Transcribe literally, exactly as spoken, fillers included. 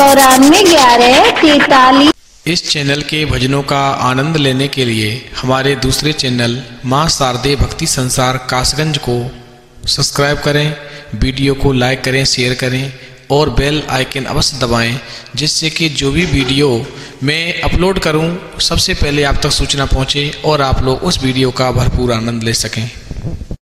चौरानवे ग्यारह तैतालीस। इस चैनल के भजनों का आनंद लेने के लिए हमारे दूसरे चैनल मां शारदे भक्ति संसार कासगंज को सब्सक्राइब करें, वीडियो को लाइक करें, शेयर करें और बेल आइकन अवश्य दबाएं, जिससे कि जो भी वीडियो मैं अपलोड करूं सबसे पहले आप तक सूचना पहुंचे और आप लोग उस वीडियो का भरपूर आनंद ले सकें।